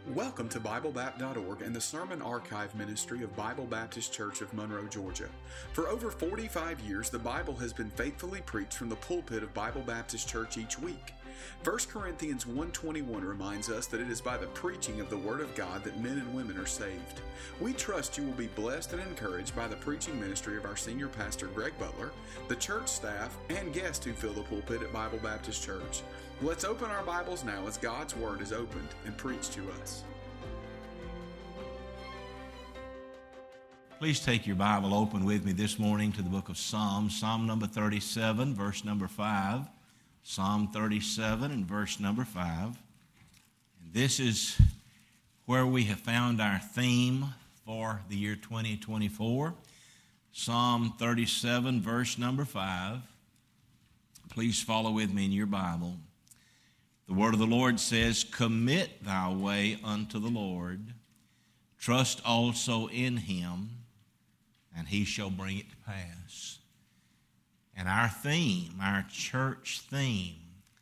Welcome to BibleBapt.org and the Sermon Archive Ministry of Bible Baptist Church of Monroe, Georgia. For over 45 years, the Bible has been faithfully preached from the pulpit of Bible Baptist Church each week. 1 Corinthians 1:21 reminds us that it is by the preaching of the Word of God that men and women are saved. We trust you will be blessed and encouraged by the preaching ministry of our senior pastor, Greg Butler, the church staff, and guests who fill the pulpit at Bible Baptist Church. Let's open our Bibles now as God's Word is opened and preached to us. Please take your Bible open with me this morning to the book of Psalms, Psalm number 37, verse number 5. Psalm 37 and verse number 5. And this is where we have found our theme for the year 2024. Psalm 37, verse number 5. Please follow with me in your Bible. The word of the Lord says, "Commit thy way unto the Lord, trust also in him, and he shall bring it to pass." And our theme, our church theme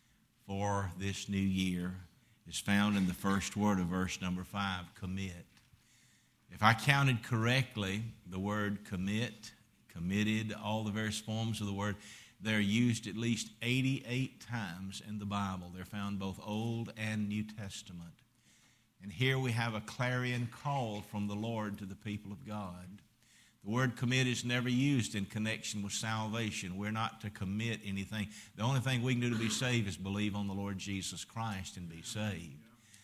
for this new year is found in the first word of verse number 5, commit. If I counted correctly, the word commit, committed, all the various forms of the word, they're used at least 88 times in the Bible. They're found both Old and New Testament. And here we have a clarion call from the Lord to the people of God. The word commit is never used in connection with salvation. We're not to commit anything. The only thing we can do to be saved is believe on the Lord Jesus Christ and be saved.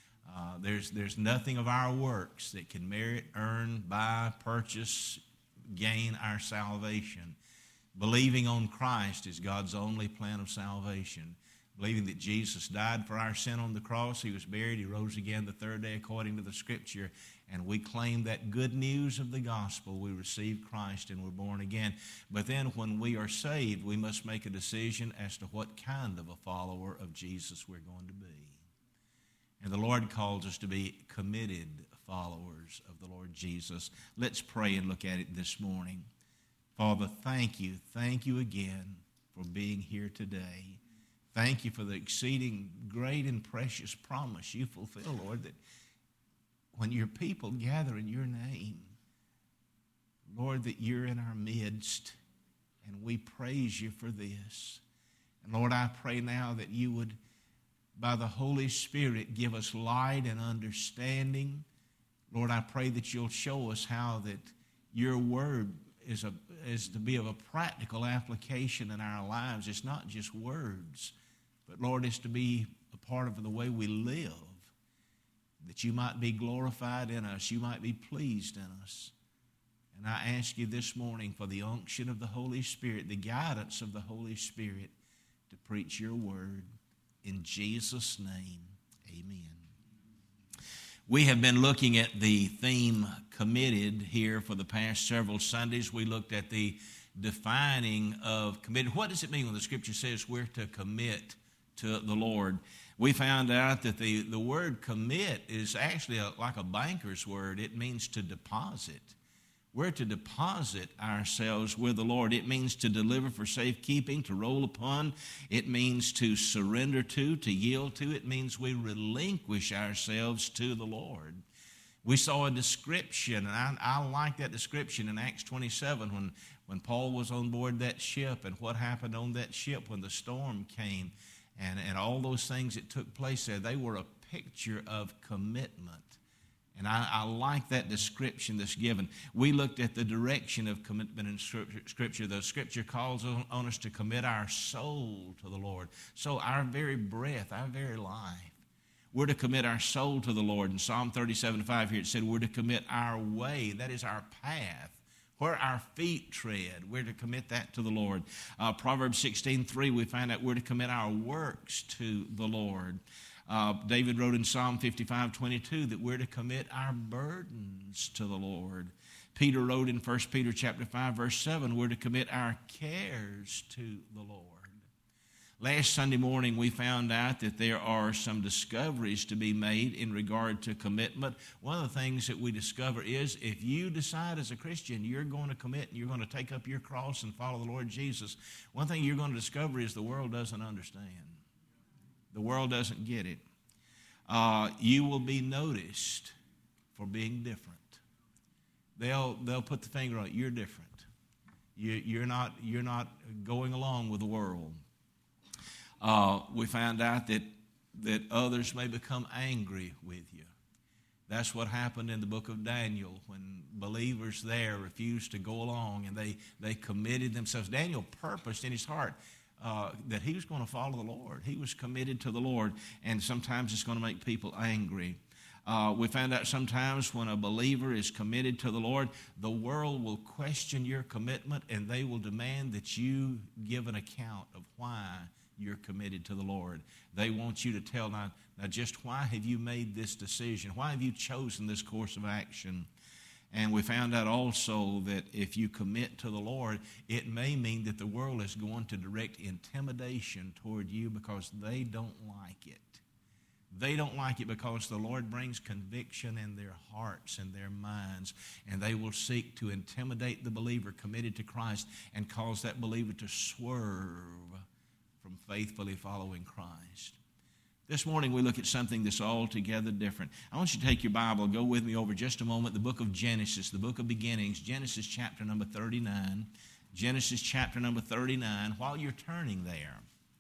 There's nothing of our works that can merit, earn, buy, purchase, gain our salvation. Believing on Christ is God's only plan of salvation. Believing that Jesus died for our sin on the cross, he was buried, he rose again the third day according to the Scripture, and we claim that good news of the gospel. We receive Christ and we're born again. But then when we are saved, we must make a decision as to what kind of a follower of Jesus we're going to be. And the Lord calls us to be committed followers of the Lord Jesus. Let's pray and look at it this morning. Father, thank you. Thank you again for being here today. Thank you for the exceeding great and precious promise you fulfill, Lord, that when your people gather in your name, Lord, that you're in our midst, and we praise you for this. And Lord, I pray now that you would, by the Holy Spirit, give us light and understanding. Lord, I pray that you'll show us how that your word is to be of a practical application in our lives. It's not just words, but Lord, it's to be a part of the way we live, that you might be glorified in us, you might be pleased in us. And I ask you this morning for the unction of the Holy Spirit, the guidance of the Holy Spirit to preach your word. In Jesus' name, amen. We have been looking at the theme committed here for the past several Sundays. We looked at the defining of committed. What does it mean when the Scripture says we're to commit to the Lord? We found out that the word commit is actually like a banker's word. It means to deposit. We're to deposit ourselves with the Lord. It means to deliver for safekeeping, to roll upon. It means to surrender to yield to. It means we relinquish ourselves to the Lord. We saw a description, and I like that description in Acts 27 when Paul was on board that ship and what happened on that ship when the storm came and all those things that took place there. They were a picture of commitment. And I like that description that's given. We looked at the direction of commitment in Scripture. The Scripture calls on us to commit our soul to the Lord. So our very breath, our very life, we're to commit our soul to the Lord. In Psalm 37:5 here it said we're to commit our way. That is our path. Where our feet tread, we're to commit that to the Lord. Proverbs 16:3, we find out we're to commit our works to the Lord. David wrote in Psalm 55:22 that we're to commit our burdens to the Lord. Peter wrote in 1 Peter chapter 5, verse 7, we're to commit our cares to the Lord. Last Sunday morning, we found out that there are some discoveries to be made in regard to commitment. One of the things that we discover is if you decide as a Christian you're going to commit and you're going to take up your cross and follow the Lord Jesus, one thing you're going to discover is the world doesn't understand. The world doesn't get it. you will be noticed for being different. They'll put the finger on it. You're different. You're not going along with the world. We found out that others may become angry with you. That's what happened in the book of Daniel when believers there refused to go along and they committed themselves. Daniel purposed in his heart that he was going to follow the Lord. He was committed to the Lord, and sometimes it's going to make people angry. We found out sometimes when a believer is committed to the Lord, the world will question your commitment and they will demand that you give an account of why you're committed to the Lord. They want you to tell, now just why have you made this decision? Why have you chosen this course of action? And we found out also that if you commit to the Lord, it may mean that the world is going to direct intimidation toward you because they don't like it. They don't like it because the Lord brings conviction in their hearts and their minds, and they will seek to intimidate the believer committed to Christ and cause that believer to swerve from faithfully following Christ. This morning we look at something that's altogether different. I want you to take your Bible, go with me over just a moment, the book of Genesis, the book of beginnings, Genesis chapter number 39. Genesis chapter number 39. While you're turning there,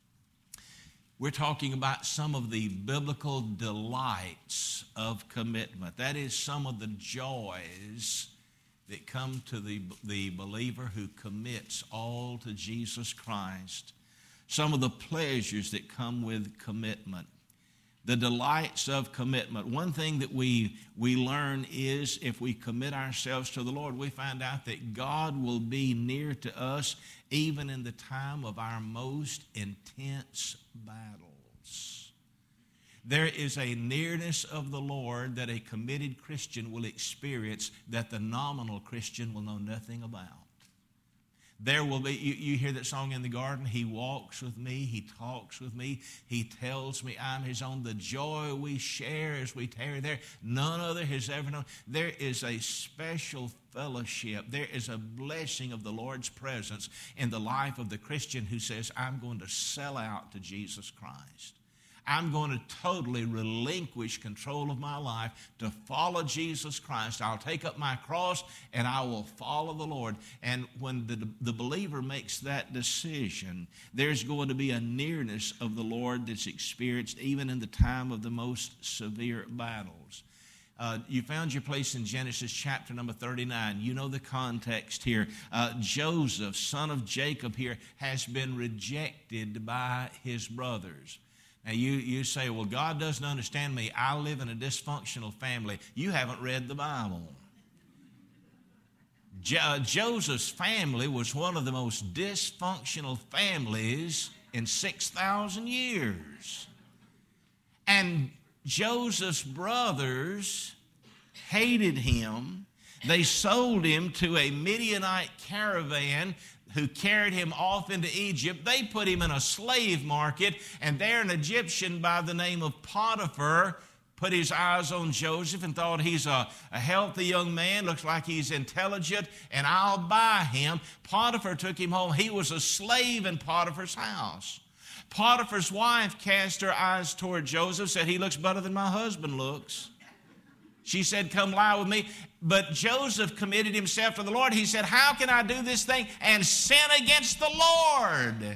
we're talking about some of the biblical delights of commitment. That is, some of the joys that come to the believer who commits all to Jesus Christ. Some of the pleasures that come with commitment. The delights of commitment. One thing that we learn is if we commit ourselves to the Lord, we find out that God will be near to us even in the time of our most intense battles. There is a nearness of the Lord that a committed Christian will experience that the nominal Christian will know nothing about. There will be, you hear that song in the garden, He walks with me, He talks with me, He tells me I'm His own. The joy we share as we tarry there, none other has ever known. There is a special fellowship. There is a blessing of the Lord's presence in the life of the Christian who says, I'm going to sell out to Jesus Christ. I'm going to totally relinquish control of my life to follow Jesus Christ. I'll take up my cross and I will follow the Lord. And when the believer makes that decision, there's going to be a nearness of the Lord that's experienced even in the time of the most severe battles. You found your place in Genesis chapter number 39. You know the context here. Joseph, son of Jacob here, has been rejected by his brothers. Now, you say, well, God doesn't understand me. I live in a dysfunctional family. You haven't read the Bible. Joseph's family was one of the most dysfunctional families in 6,000 years. And Joseph's brothers hated him. They sold him to a Midianite caravan who carried him off into Egypt. They put him in a slave market, and there an Egyptian by the name of Potiphar put his eyes on Joseph and thought he's a healthy young man, looks like he's intelligent, and I'll buy him. Potiphar took him home. He was a slave in Potiphar's house. Potiphar's wife cast her eyes toward Joseph, said, he looks better than my husband looks. She said, come lie with me. But Joseph committed himself to the Lord. He said, how can I do this thing and sin against the Lord?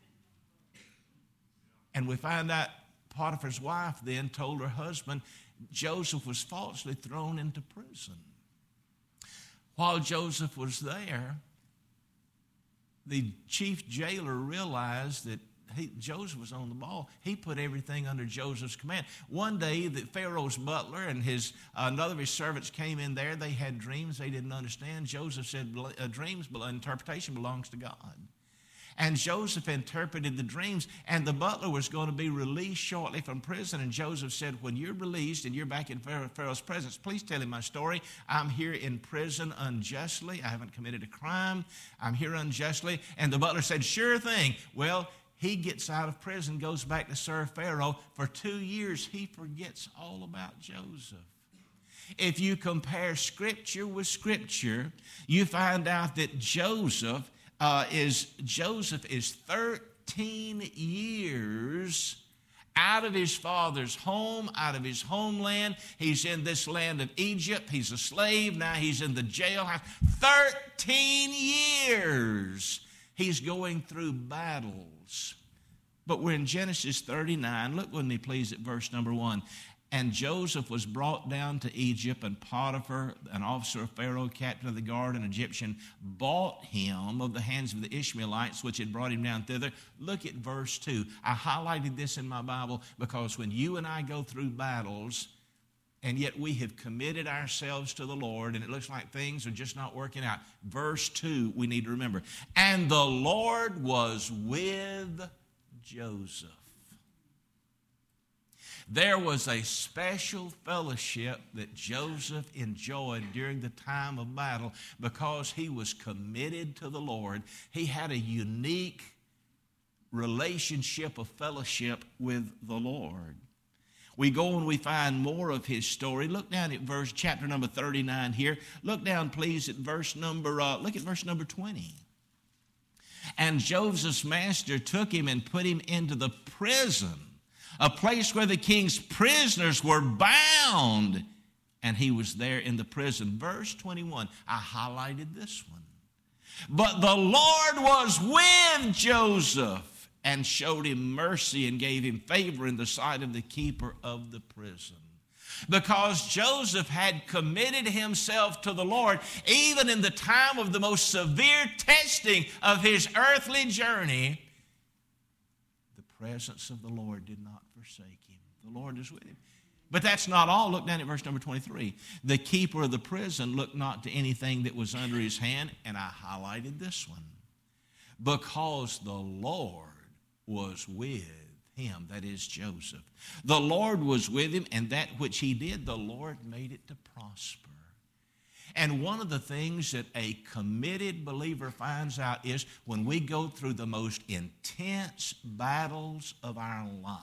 And we find out Potiphar's wife then told her husband Joseph was falsely thrown into prison. While Joseph was there, the chief jailer realized that Joseph was on the ball. He put everything under Joseph's command. One day, the Pharaoh's butler and another of his servants came in there. They had dreams they didn't understand. Joseph said, interpretation belongs to God. And Joseph interpreted the dreams, and the butler was going to be released shortly from prison. And Joseph said, when you're released and you're back in Pharaoh's presence, please tell him my story. I'm here in prison unjustly. I haven't committed a crime. I'm here unjustly. And the butler said, sure thing. Well, he gets out of prison, goes back to serve Pharaoh. For 2 years, he forgets all about Joseph. If you compare Scripture with Scripture, you find out that Joseph is 13 years out of his father's home, out of his homeland. He's in this land of Egypt. He's a slave. Now he's in the jailhouse. 13 years he's going through battles. But we're in Genesis 39. Look with me, please, at verse number 1. And Joseph was brought down to Egypt, and Potiphar, an officer of Pharaoh, captain of the guard, an Egyptian, bought him of the hands of the Ishmaelites, which had brought him down thither. Look at verse 2. I highlighted this in my Bible because when you and I go through battles, and yet we have committed ourselves to the Lord, and it looks like things are just not working out. Verse 2, we need to remember. And the Lord was with Joseph. There was a special fellowship that Joseph enjoyed during the time of battle because he was committed to the Lord. He had a unique relationship of fellowship with the Lord. We go and we find more of his story. Look down at chapter number 39 here. Look down, please, at verse number 20. And Joseph's master took him and put him into the prison, a place where the king's prisoners were bound, and he was there in the prison. Verse 21, I highlighted this one. But the Lord was with Joseph and showed him mercy and gave him favor in the sight of the keeper of the prison. Because Joseph had committed himself to the Lord, even in the time of the most severe testing of his earthly journey, the presence of the Lord did not forsake him. The Lord is with him. But that's not all. Look down at verse number 23. The keeper of the prison looked not to anything that was under his hand, and I highlighted this one. Because the Lord was with him, that is Joseph. The Lord was with him, and that which he did, the Lord made it to prosper. And one of the things that a committed believer finds out is when we go through the most intense battles of our life,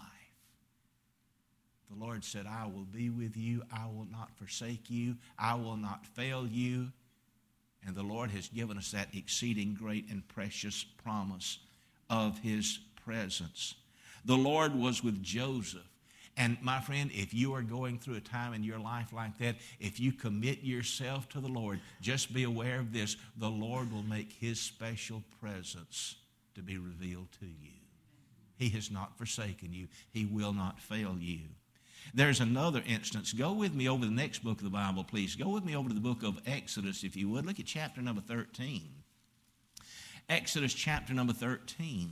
the Lord said, I will be with you. I will not forsake you. I will not fail you. And the Lord has given us that exceeding great and precious promise of his presence. The Lord was with Joseph. And my friend, if you are going through a time in your life like that, if you commit yourself to the Lord, just be aware of this. The Lord will make his special presence to be revealed to you. He has not forsaken you. He will not fail you. There's another instance. Go with me over the next book of the Bible, please. Go with me over to the book of Exodus, if you would. Look at chapter number 13. Exodus chapter number 13.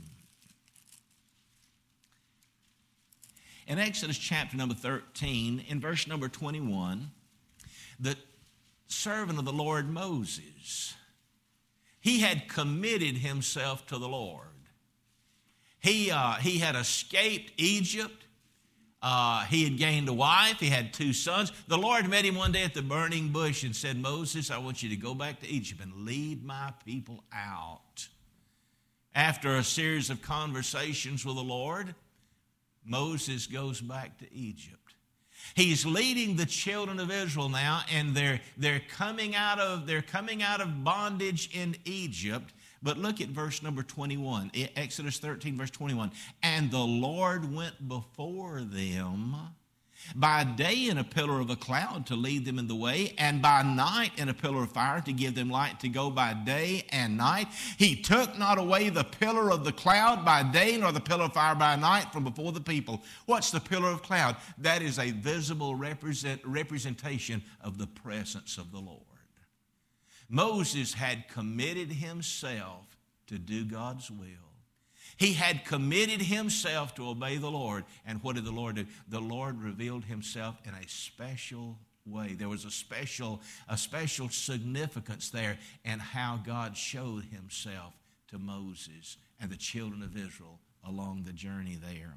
In Exodus chapter number 13, in verse number 21, the servant of the Lord Moses, he had committed himself to the Lord. He had escaped Egypt. He had gained a wife. He had 2 sons. The Lord met him one day at the burning bush and said, Moses, I want you to go back to Egypt and lead my people out. After a series of conversations with the Lord, Moses goes back to Egypt. He's leading the children of Israel now, and they're coming out of bondage in Egypt. But look at verse number 21, Exodus 13, verse 21. And the Lord went before them by day in a pillar of a cloud to lead them in the way, and by night in a pillar of fire to give them light to go by day and night. He took not away the pillar of the cloud by day, nor the pillar of fire by night from before the people. What's the pillar of cloud? That is a visible representation of the presence of the Lord. Moses had committed himself to do God's will. He had committed himself to obey the Lord. And what did the Lord do? The Lord revealed himself in a special way. There was a special significance there in how God showed himself to Moses and the children of Israel along the journey there.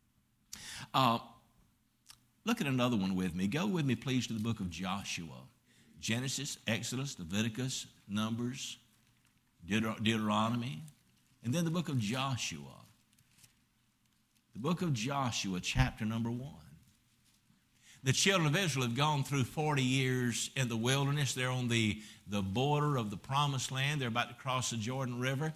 Look at another one with me. Go with me, please, to the book of Joshua. Genesis, Exodus, Leviticus, Numbers, Deuteronomy, and then the book of Joshua. The book of Joshua, chapter number 1. The children of Israel have gone through 40 years in the wilderness. They're on the border of the promised land. They're about to cross the Jordan River.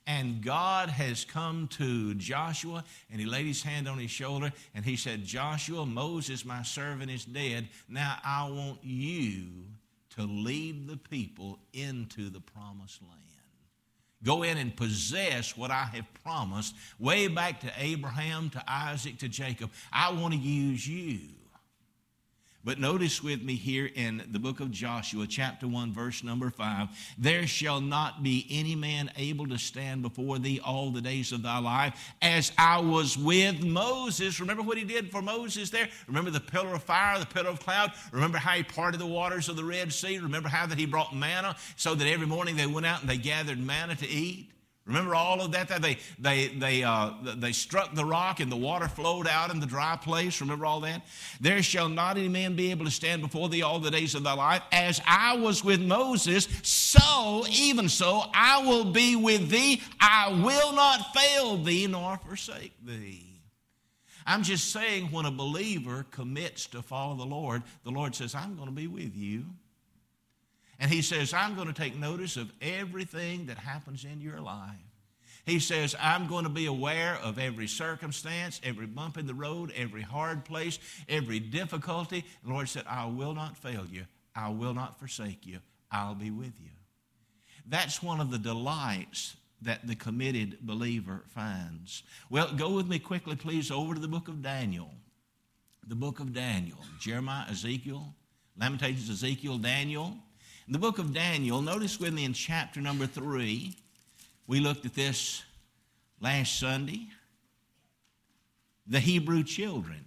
And God has come to Joshua, and he laid his hand on his shoulder, and he said, Joshua, Moses, my servant, is dead. Now I want you to lead the people into the promised land. Go in and possess what I have promised way back to Abraham, to Isaac, to Jacob. I want to use you. But notice with me here in the book of Joshua, chapter 1, verse number 5, there shall not be any man able to stand before thee all the days of thy life, as I was with Moses. Remember what he did for Moses there? Remember the pillar of fire, the pillar of cloud? Remember how he parted the waters of the Red Sea? Remember how that he brought manna so that every morning they went out and they gathered manna to eat? Remember all of that? They struck the rock and the water flowed out in the dry place. Remember all that? There shall not any man be able to stand before thee all the days of thy life. As I was with Moses, so, even so, I will be with thee. I will not fail thee nor forsake thee. I'm just saying, when a believer commits to follow the Lord says, I'm going to be with you. And he says, I'm going to take notice of everything that happens in your life. He says, I'm going to be aware of every circumstance, every bump in the road, every hard place, every difficulty. The Lord said, I will not fail you. I will not forsake you. I'll be with you. That's one of the delights that the committed believer finds. Well, go with me quickly, please, over to the book of Daniel. The book of Daniel. Jeremiah, Ezekiel, Lamentations, Ezekiel, Daniel. In the book of Daniel, notice with me in chapter number 3, we looked at this last Sunday. The Hebrew children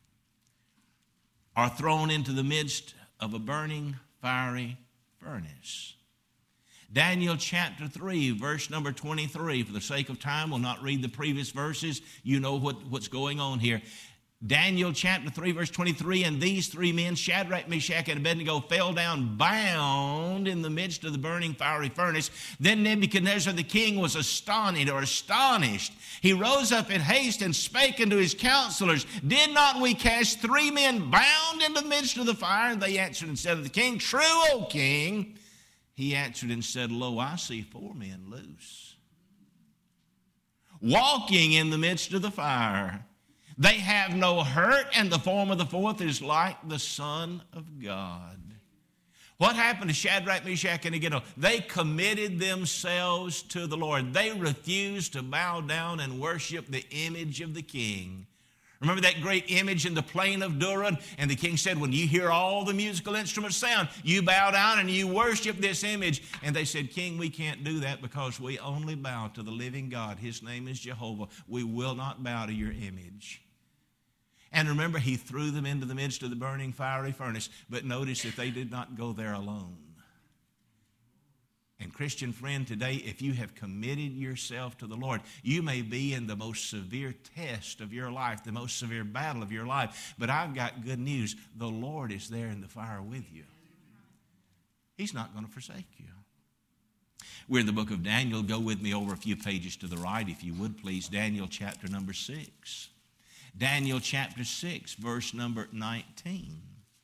are thrown into the midst of a burning, fiery furnace. Daniel chapter 3, verse number 23. For the sake of time, we'll not read the previous verses. You know what's going on here. Daniel chapter 3, verse 23, and these three men, Shadrach, Meshach, and Abednego, fell down bound in the midst of the burning fiery furnace. Then Nebuchadnezzar the king was astonished. He rose up in haste and spake unto his counselors, Did not we cast three men bound into the midst of the fire? And they answered and said to the king, True, O king. He answered and said, Lo, I see four men loose, walking in the midst of the fire. They have no hurt, and the form of the fourth is like the Son of God. What happened to Shadrach, Meshach, and Abednego? They committed themselves to the Lord. They refused to bow down and worship the image of the king. Remember that great image in the plain of Dura? And the king said, when you hear all the musical instruments sound, you bow down and you worship this image. And they said, King, we can't do that because we only bow to the living God. His name is Jehovah. We will not bow to your image. And remember, he threw them into the midst of the burning fiery furnace. But notice that they did not go there alone. And Christian friend, today, if you have committed yourself to the Lord, you may be in the most severe test of your life, the most severe battle of your life. But I've got good news. The Lord is there in the fire with you. He's not going to forsake you. We're in the book of Daniel. Go with me over a few pages to the right, if you would, please. Daniel chapter number 6. Daniel chapter 6, verse number 19.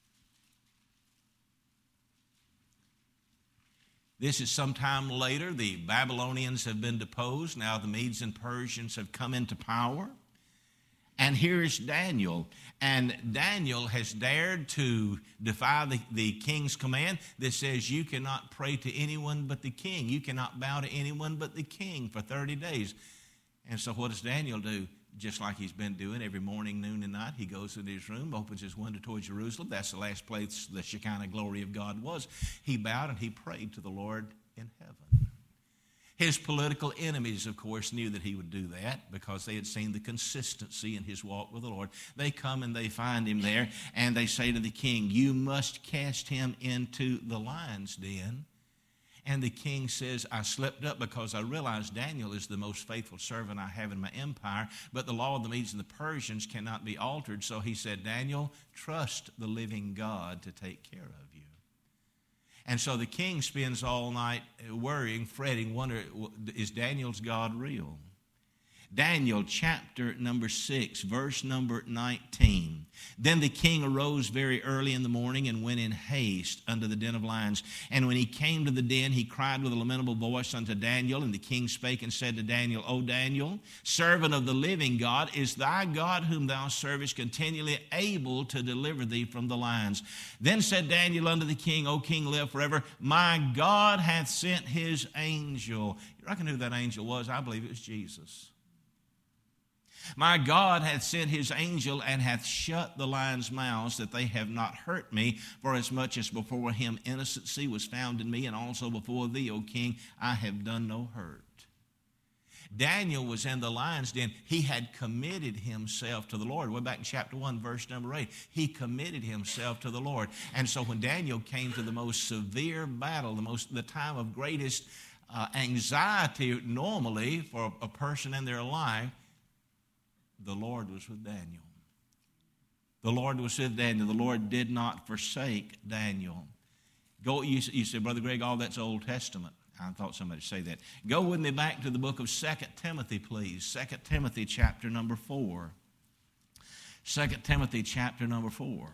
This is sometime later. The Babylonians have been deposed. Now the Medes and Persians have come into power. And here's Daniel. And Daniel has dared to defy the king's command that says you cannot pray to anyone but the king. You cannot bow to anyone but the king for 30 days. And so what does Daniel do? Just like he's been doing every morning, noon, and night, he goes into his room, opens his window towards Jerusalem. That's the last place the Shekinah glory of God was. He bowed and he prayed to the Lord in heaven. His political enemies, of course, knew that he would do that because they had seen the consistency in his walk with the Lord. They come and they find him there, and they say to the king, you must cast him into the lion's den. And the king says, I slipped up because I realized Daniel is the most faithful servant I have in my empire, but the law of the Medes and the Persians cannot be altered. So he said, Daniel, trust the living God to take care of you. And so the king spends all night worrying, fretting, wondering, is Daniel's God real? Daniel chapter number 6, verse number 19. Then the king arose very early in the morning and went in haste unto the den of lions. And when he came to the den, he cried with a lamentable voice unto Daniel. And the king spake and said to Daniel, O Daniel, servant of the living God, is thy God whom thou servest continually able to deliver thee from the lions? Then said Daniel unto the king, O king, live forever. My God hath sent his angel. You reckon who that angel was? I believe it was Jesus. My God hath sent his angel and hath shut the lions' mouths, that they have not hurt me, for as much as before him innocency was found in me, and also before thee, O king, I have done no hurt. Daniel was in the lion's den. He had committed himself to the Lord. We're back in chapter 1, verse number 8. He committed himself to the Lord. And so when Daniel came to the most severe battle, the time of greatest anxiety normally for a person in their life, the Lord was with Daniel. The Lord was with Daniel. The Lord did not forsake Daniel. You say, Brother Greg, all that's Old Testament. I thought somebody would say that. Go with me back to the book of 2 Timothy, please. 2 Timothy chapter number 4. 2 Timothy chapter number 4.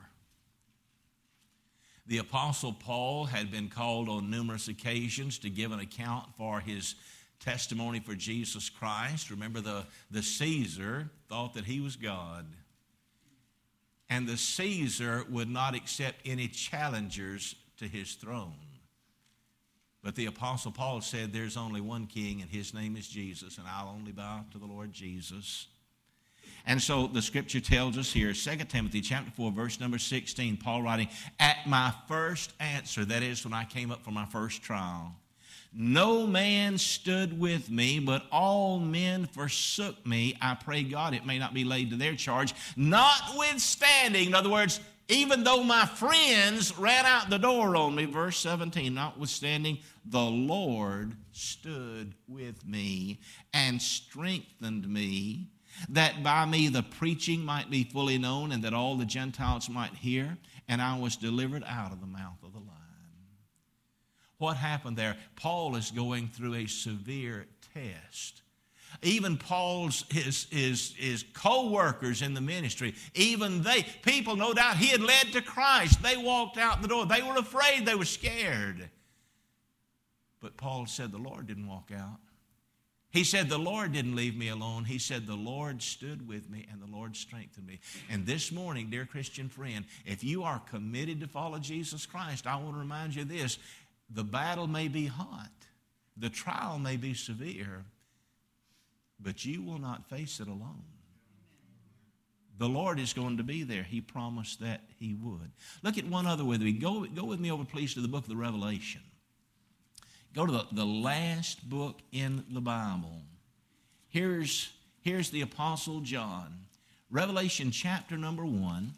The Apostle Paul had been called on numerous occasions to give an account for his testimony for Jesus Christ. Remember, the Caesar thought that he was God. And the Caesar would not accept any challengers to his throne. But the Apostle Paul said, there's only one king, and his name is Jesus, and I'll only bow to the Lord Jesus. And so the scripture tells us here, 2 Timothy chapter 4, verse number 16, Paul writing, at my first answer, that is when I came up for my first trial, no man stood with me, but all men forsook me. I pray God it may not be laid to their charge. Notwithstanding, in other words, even though my friends ran out the door on me, verse 17, notwithstanding, the Lord stood with me and strengthened me, that by me the preaching might be fully known, and that all the Gentiles might hear, and I was delivered out of the mouth of the lion. What happened there? Paul is going through a severe test. Even his co-workers in the ministry, even people no doubt he had led to Christ. They walked out the door. They were afraid. They were scared. But Paul said the Lord didn't walk out. He said the Lord didn't leave me alone. He said the Lord stood with me and the Lord strengthened me. And this morning, dear Christian friend, if you are committed to follow Jesus Christ, I want to remind you of this. The battle may be hot. The trial may be severe. But you will not face it alone. The Lord is going to be there. He promised that he would. Look at one other with me. Go with me over, please, to the book of the Revelation. Go to the last book in the Bible. Here's the Apostle John. Revelation chapter number 1.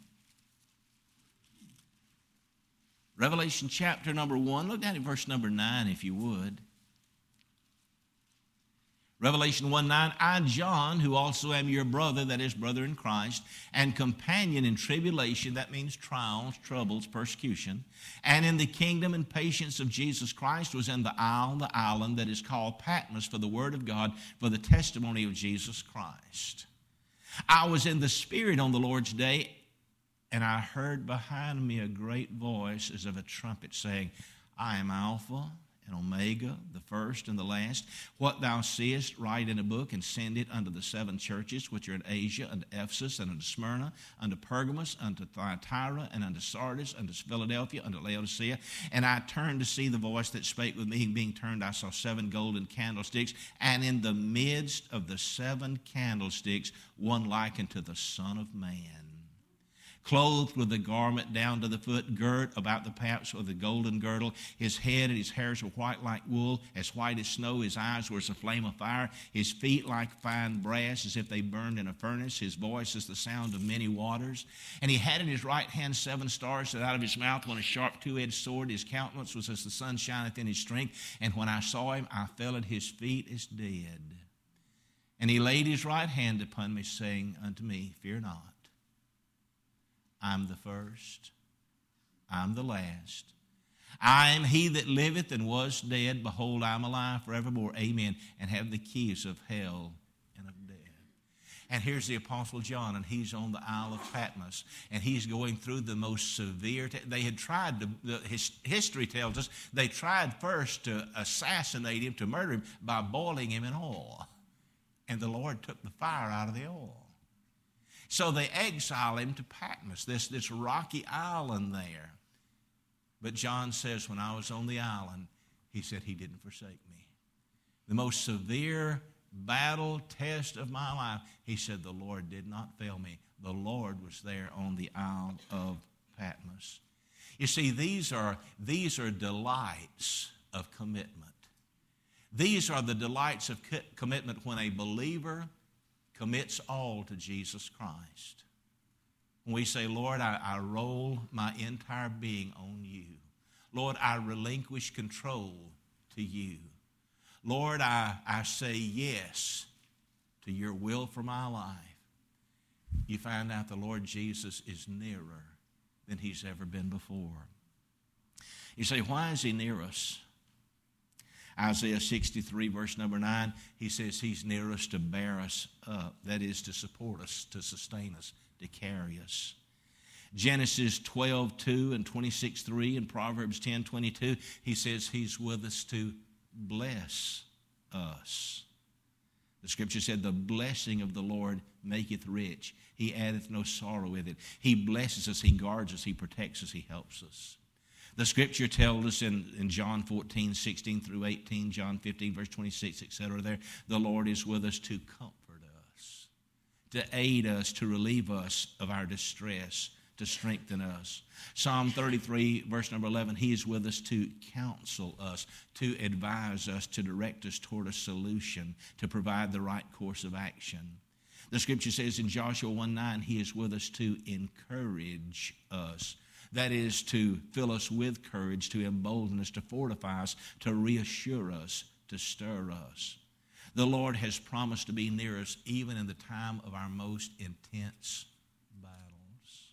Revelation chapter number 1. Look down at verse number 9 if you would. Revelation 1:9, I, John, who also am your brother, that is, brother in Christ, and companion in tribulation, that means trials, troubles, persecution, and in the kingdom and patience of Jesus Christ, was in the island that is called Patmos for the word of God, for the testimony of Jesus Christ. I was in the Spirit on the Lord's day, and I heard behind me a great voice as of a trumpet saying, I am Alpha and Omega, the first and the last. What thou seest, write in a book and send it unto the 7 churches which are in Asia, unto Ephesus, and unto Smyrna, unto Pergamos, unto Thyatira, and unto Sardis, unto Philadelphia, unto Laodicea. And I turned to see the voice that spake with me. Being turned, I saw 7 golden candlesticks, and in the midst of the 7 candlesticks, one like unto the Son of Man, clothed with a garment down to the foot, girt about the paps with a golden girdle. His head and his hairs were white like wool, as white as snow. His eyes were as a flame of fire. His feet like fine brass, as if they burned in a furnace. His voice is the sound of many waters. And he had in his right hand 7 stars, that out of his mouth went a sharp 2-edged sword. His countenance was as the sun shineth in his strength. And when I saw him, I fell at his feet as dead. And he laid his right hand upon me, saying unto me, Fear not. I'm the first, I'm the last. I am he that liveth and was dead. Behold, I am alive forevermore. Amen. And have the keys of hell and of death. And here's the Apostle John, and he's on the Isle of Patmos, and he's going through the most severe. They had tried to, history tells us, they tried first to assassinate him, to murder him, by boiling him in oil. And the Lord took the fire out of the oil. So they exile him to Patmos, this rocky island there. But John says, when I was on the island, he said he didn't forsake me. The most severe battle test of my life, he said, the Lord did not fail me. The Lord was there on the Isle of Patmos. You see, these are delights of commitment. These are the delights of commitment when a believer commits all to Jesus Christ. When we say, Lord, I roll my entire being on you. Lord, I relinquish control to you. Lord, I say yes to your will for my life. You find out the Lord Jesus is nearer than he's ever been before. You say, why is he near us? Isaiah 63, verse number 9, he says he's near us to bear us up. That is, to support us, to sustain us, to carry us. Genesis 12:2 and 26:3 and Proverbs 10:22, he says he's with us to bless us. The scripture said, the blessing of the Lord maketh rich. He addeth no sorrow with it. He blesses us, he guards us, he protects us, he helps us. The scripture tells us in John 14:16 through 18, John 15, verse 26, etc. there, the Lord is with us to comfort us, to aid us, to relieve us of our distress, to strengthen us. Psalm 33, verse number 11, he is with us to counsel us, to advise us, to direct us toward a solution, to provide the right course of action. The scripture says in Joshua 1:9, he is with us to encourage us. That is, to fill us with courage, to embolden us, to fortify us, to reassure us, to stir us. The Lord has promised to be near us even in the time of our most intense battles.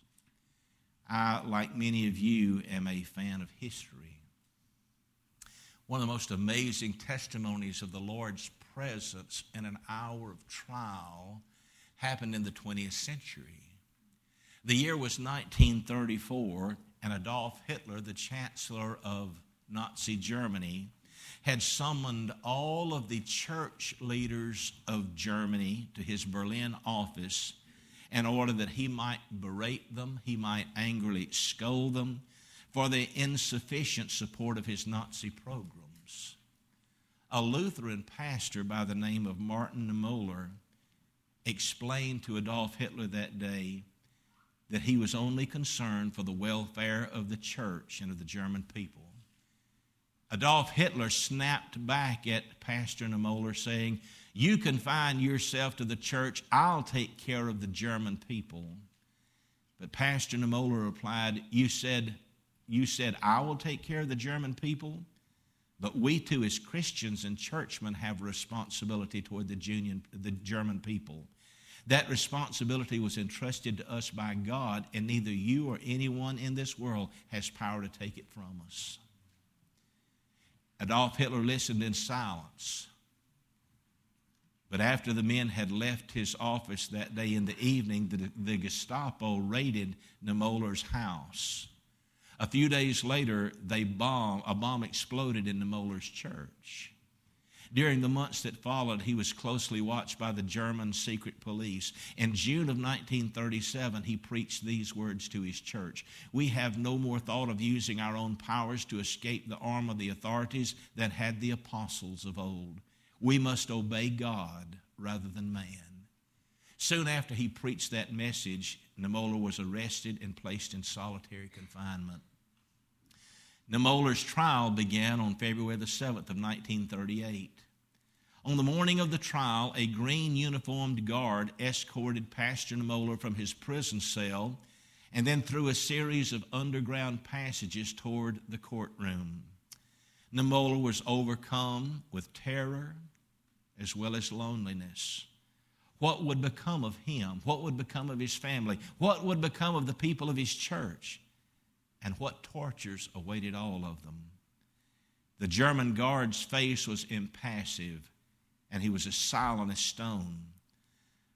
I, like many of you, am a fan of history. One of the most amazing testimonies of the Lord's presence in an hour of trial happened in the 20th century. The year was 1934, and Adolf Hitler, the chancellor of Nazi Germany, had summoned all of the church leaders of Germany to his Berlin office in order that he might berate them, he might angrily scold them for the insufficient support of his Nazi programs. A Lutheran pastor by the name of Martin Niemöller explained to Adolf Hitler that day that he was only concerned for the welfare of the church and of the German people. Adolf Hitler snapped back at Pastor Niemöller saying, you confine yourself to the church, I'll take care of the German people. But Pastor Niemöller replied, you said I will take care of the German people, but we too as Christians and churchmen have responsibility toward the German people. That responsibility was entrusted to us by God, and neither you or anyone in this world has power to take it from us. Adolf Hitler listened in silence. But after the men had left his office that day in the evening, the Gestapo raided Niemöller's house. A few days later, a bomb exploded in Niemöller's church. During the months that followed, he was closely watched by the German secret police. In June of 1937, he preached these words to his church. We have no more thought of using our own powers to escape the arm of the authorities that had the apostles of old. We must obey God rather than man. Soon after he preached that message, Niemöller was arrested and placed in solitary confinement. Niemöller's trial began on February the 7th of 1938. On the morning of the trial, a green uniformed guard escorted Pastor Niemöller from his prison cell and then through a series of underground passages toward the courtroom. Niemöller was overcome with terror as well as loneliness. What would become of him? What would become of his family? What would become of the people of his church? And what tortures awaited all of them? The German guard's face was impassive, and he was as silent as stone.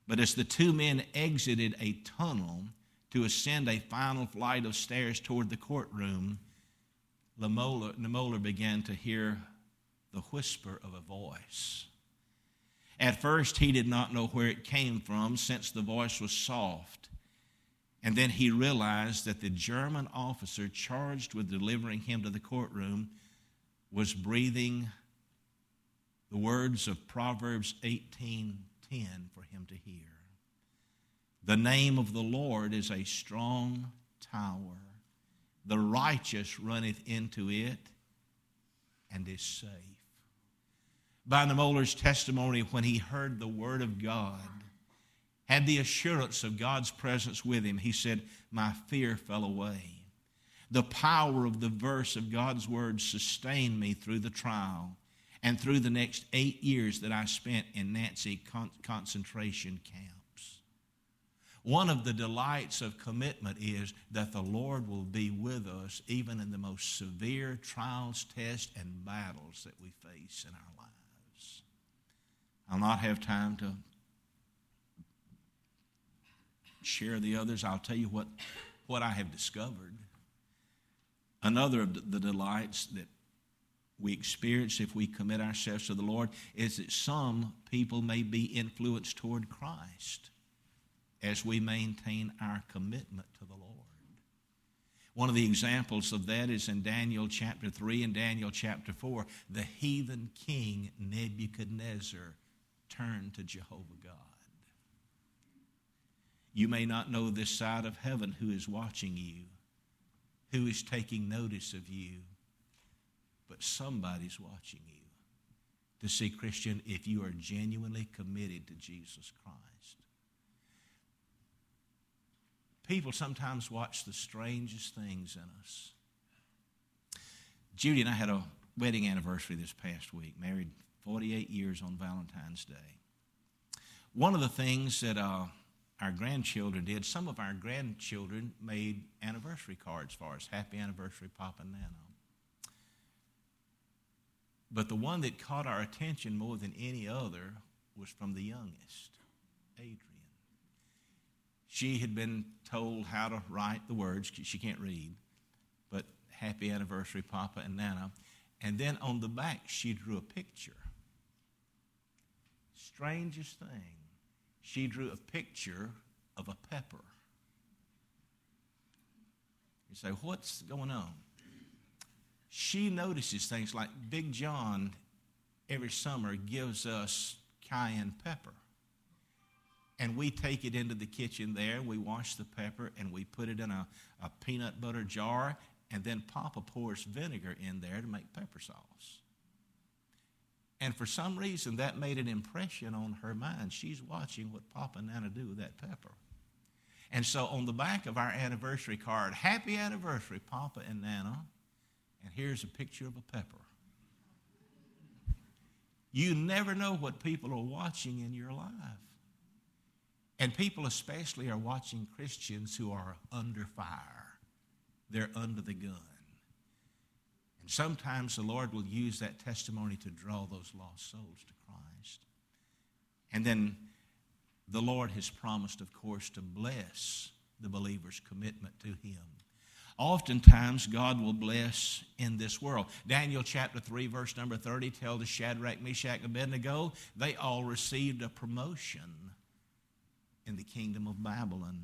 But as the two men exited a tunnel to ascend a final flight of stairs toward the courtroom, Niemöller began to hear the whisper of a voice. At first, he did not know where it came from, since the voice was soft. And then he realized that the German officer charged with delivering him to the courtroom was breathing the words of Proverbs 18:10 for him to hear. The name of the Lord is a strong tower. The righteous runneth into it and is safe. By Niemöller's testimony, when he heard the word of God, had the assurance of God's presence with him, he said, my fear fell away. The power of the verse of God's word sustained me through the trial and through the next 8 years that I spent in Nazi concentration camps. One of the delights of commitment is that the Lord will be with us even in the most severe trials, tests, and battles that we face in our lives. I'll not have time to share the others. I'll tell you what I have discovered. Another of the delights that we experience if we commit ourselves to the Lord is that some people may be influenced toward Christ as we maintain our commitment to the Lord. One of the examples of that is in Daniel chapter 3 and Daniel chapter 4. The heathen king Nebuchadnezzar turned to Jehovah God. You may not know this side of heaven who is watching you, who is taking notice of you, but somebody's watching you to see, Christian, if you are genuinely committed to Jesus Christ. People sometimes watch the strangest things in us. Judy and I had a wedding anniversary this past week, married 48 years on Valentine's Day. One of the things that our grandchildren did, some of our grandchildren made anniversary cards for us. Happy anniversary, Papa and Nana. But the one that caught our attention more than any other was from the youngest, Adrian. She had been told how to write the words. She can't read, but happy anniversary, Papa and Nana. And then on the back, she drew a picture. Strangest thing. She drew a picture of a pepper. You say, what's going on? She notices things like Big John every summer gives us cayenne pepper. And we take it into the kitchen there, we wash the pepper, and we put it in a peanut butter jar, and then Papa pours vinegar in there to make pepper sauce. And for some reason, that made an impression on her mind. She's watching what Papa and Nana do with that pepper. And so on the back of our anniversary card, happy anniversary, Papa and Nana, and here's a picture of a pepper. You never know what people are watching in your life. And people especially are watching Christians who are under fire. They're under the gun. And sometimes the Lord will use that testimony to draw those lost souls to Christ. And then the Lord has promised, of course, to bless the believer's commitment to Him. Oftentimes, God will bless in this world. Daniel chapter 3, verse number 30 tells us Shadrach, Meshach, and Abednego, they all received a promotion in the kingdom of Babylon.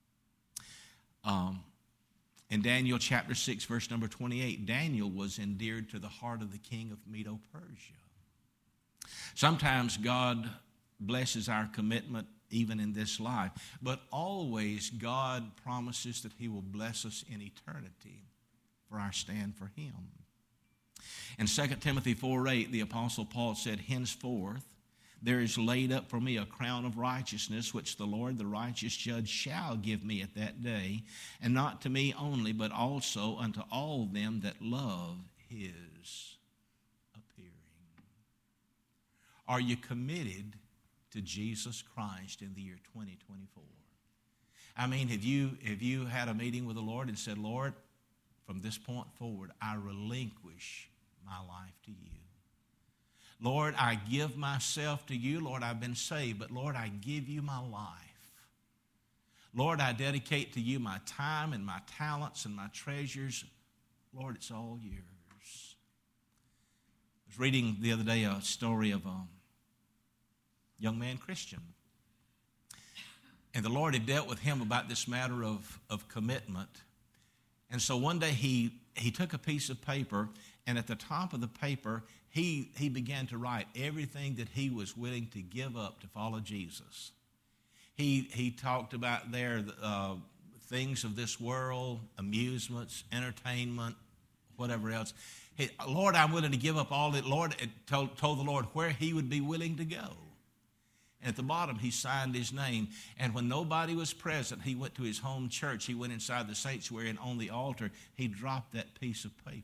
In Daniel chapter 6, verse number 28, Daniel was endeared to the heart of the king of Medo-Persia. Sometimes God blesses our commitment even in this life, but always God promises that He will bless us in eternity for our stand for Him. In 2 Timothy 4:8, the Apostle Paul said, henceforth there is laid up for me a crown of righteousness, which the Lord, the righteous judge, shall give me at that day, and not to me only, but also unto all them that love His appearing. Are you committed to Jesus Christ in the year 2024? I mean, have you had a meeting with the Lord and said, Lord, from this point forward, I relinquish my life to you? Lord, I give myself to you. Lord, I've been saved, but Lord, I give you my life. Lord, I dedicate to you my time and my talents and my treasures. Lord, it's all yours. I was reading the other day a story of a young man, Christian. And the Lord had dealt with him about this matter of commitment. And so one day he took a piece of paper, and at the top of the paper, he began to write everything that he was willing to give up to follow Jesus. He talked about there things of this world, amusements, entertainment, whatever else. Lord, I'm willing to give up all that. Lord told the Lord where he would be willing to go. And at the bottom, he signed his name. And when nobody was present, he went to his home church. He went inside the sanctuary, and on the altar, he dropped that piece of paper.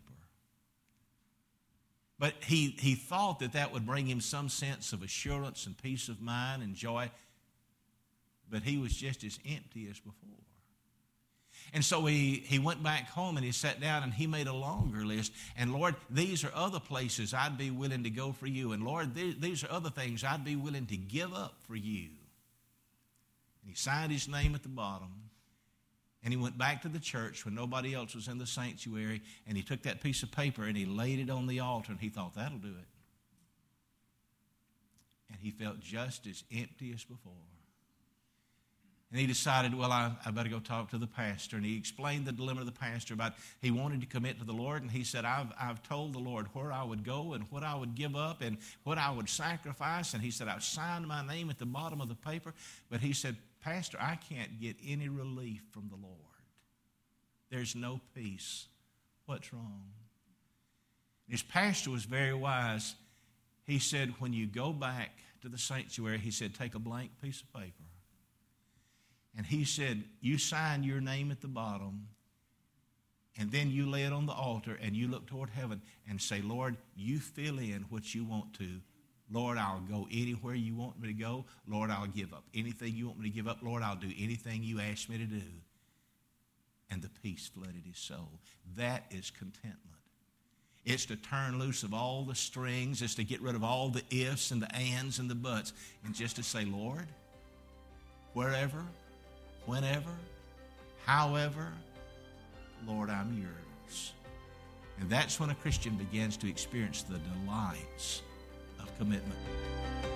But he thought that would bring him some sense of assurance and peace of mind and joy. But he was just as empty as before. And so he went back home and he sat down and he made a longer list. And Lord, these are other places I'd be willing to go for you. And Lord, these are other things I'd be willing to give up for you. And he signed his name at the bottom. And he went back to the church when nobody else was in the sanctuary. And he took that piece of paper and he laid it on the altar. And he thought, that'll do it. And he felt just as empty as before. And he decided, well, I better go talk to the pastor. And he explained the dilemma to the pastor about he wanted to commit to the Lord. And he said, I've told the Lord where I would go and what I would give up and what I would sacrifice. And he said, I've signed my name at the bottom of the paper. But he said, Pastor, I can't get any relief from the Lord. There's no peace. What's wrong? His pastor was very wise. He said, when you go back to the sanctuary, he said, take a blank piece of paper. And he said, you sign your name at the bottom, and then you lay it on the altar, and you look toward heaven and say, Lord, you fill in what you want to. Lord, I'll go anywhere you want me to go. Lord, I'll give up anything you want me to give up. Lord, I'll do anything you ask me to do. And the peace flooded his soul. That is contentment. It's to turn loose of all the strings. It's to get rid of all the ifs and the ands and the buts, and just to say, Lord, wherever, whenever, however, Lord, I'm yours. And that's when a Christian begins to experience the delights of commitment.